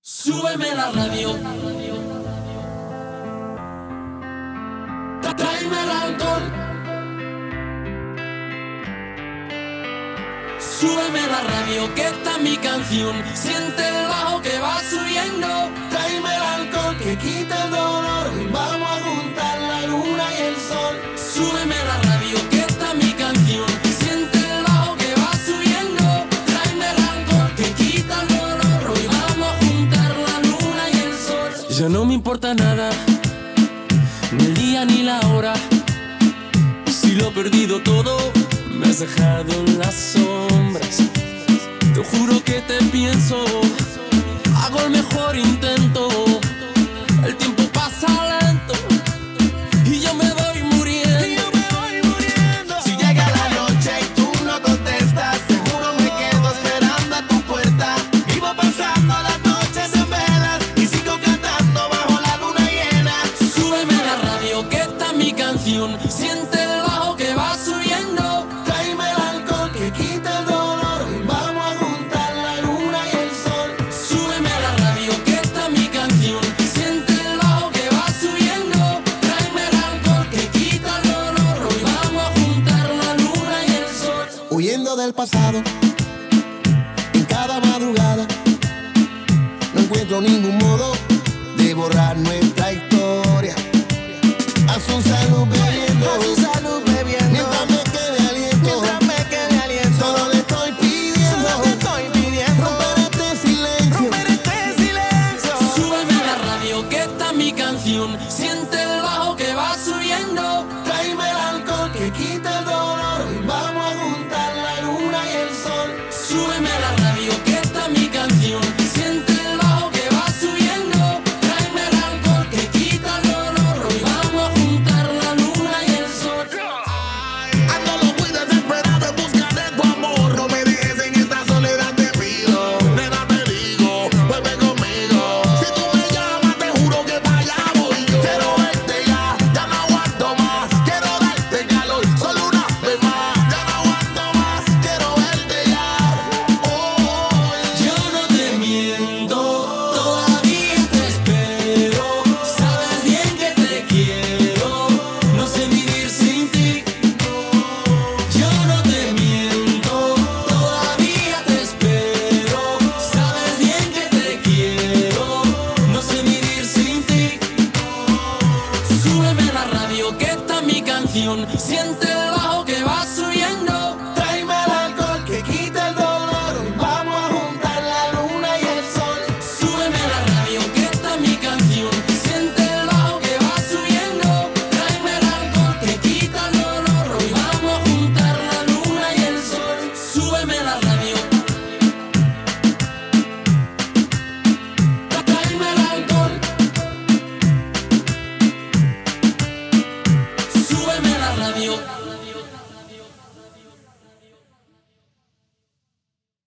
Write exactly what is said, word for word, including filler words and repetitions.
Súbeme la radio, tráeme el alcohol. Súbeme la radio, que está mi canción. Siente el bajo que va subiendo. Tráeme el alcohol que quita el dolor. Vamos a juntar la luna y el sol. Súbeme la radio, que está mi canción. Siente el bajo que va subiendo. Tráeme el alcohol que quita el dolor. Hoy vamos a juntar la luna y el sol. Ya no me importa nada, ni el día ni la hora. Si lo he perdido todo, me has dejado en las sombras. Te juro que te pienso, hago el mejor intento. El tiempo pasa lento y yo me voy muriendo. Y yo me voy muriendo. Si llega la noche y tú no contestas, seguro me quedo esperando a tu puerta. Vivo pasando las noches en velas y sigo cantando bajo la luna llena. Súbeme la radio, que está mi canción. Siente el bajo que va subiendo. Tráeme el alcohol que quita el dolor. Vamos a juntar la luna y el sol. Súbeme la radio, que está mi canción. Siente el bajo que va subiendo. Tráeme el alcohol que quita el dolor. Hoy vamos a juntar la luna y el sol. Huyendo del pasado, en cada madrugada, no encuentro ningún modo de borrar nuestra historia. A su salud bebiendo, a su salud bebiendo, mientras me quede aliento, mientras me quede aliento. Solo le estoy pidiendo, solo le estoy pidiendo, romper este silencio, romper este silencio. Súbeme la radio, que está mi canción. Siente el bajo que va subiendo. Tráeme el alcohol que quita el dolor. Vamos a juntar la luna y el sol. Súbeme la radio, que está mi canción. Siente el bajo que va subiendo. Tráeme el alcohol que quita el dolor. Hoy vamos a juntar la luna y el sol. Ando loco y desesperado en busca de tu amor. No me dejes en esta soledad, te pido. Nena, te digo, vuelve conmigo. Si tú me llamas, te juro que para allá voy yo. Quiero verte ya, ya no aguanto más. Quiero darte calor, solo una vez más. Ya no aguanto más, quiero verte ya. Oh, Yo no te miento, todavía te espero. Sabes bien que te quiero, no sé vivir sin ti. Yo no te miento, todavía te espero. Sabes bien que te quiero, no sé vivir sin ti. Súbeme la radio, que está mi canción. Siente el bajo que va subiendo. tráeme el alcohol que quita el dolor. Vamos a juntar la luna y el sol. Súbeme la radio, que está mi canción. Siente el bajo que va subiendo. Tráeme el alcohol que quita el dolor. Hoy vamos a juntar la luna y el sol. Súbeme la radio. Tráeme el alcohol. Súbeme la radio.